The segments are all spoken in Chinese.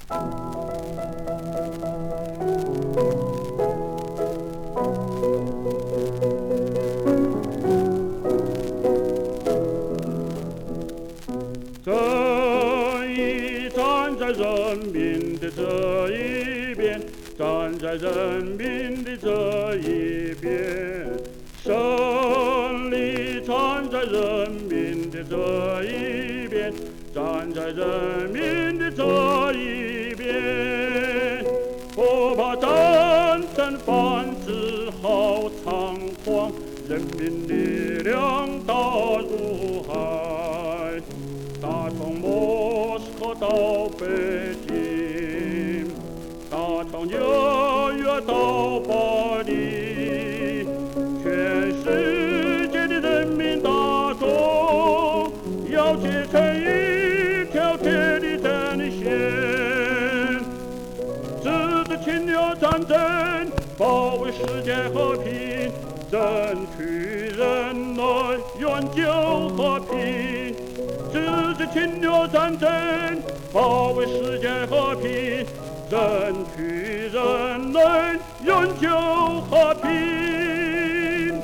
正义站在人民的这一边，站在人民的这一边，胜利站在人民的这一边，站在人民的这一边，不怕战争繁殖好猖狂，人民力量大如海，打从莫斯科到北京，打从纽约到巴黎，全世界的人民大众要结成一条铁的战线，制止侵略战争，保卫世界和平，争取人类永久和平。制止侵略战争，保卫世界和平，争取人类永久和平。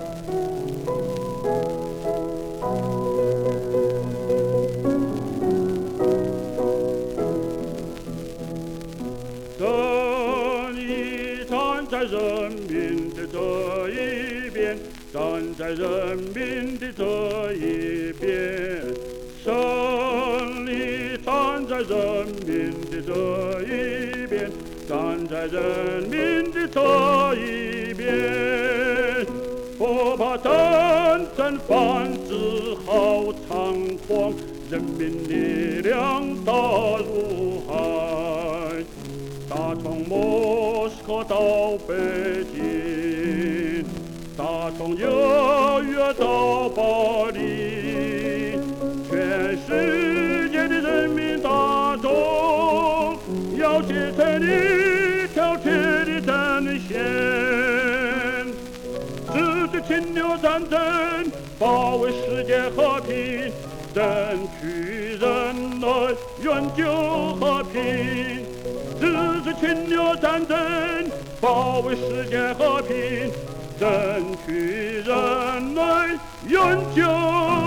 正义站在人民的这一边，站在人民的这一边，胜利站在人民的这一边，站在人民的这一边，不怕战争繁殖好猖狂，人民力量大如海，打从莫斯科到北京，打从纽约到巴黎，全世界的人民大众要结成一条铁的战线，制止侵略战争，保卫世界和平，争取人类永久和平。制止侵略战争，保卫世界和平，争取人类永久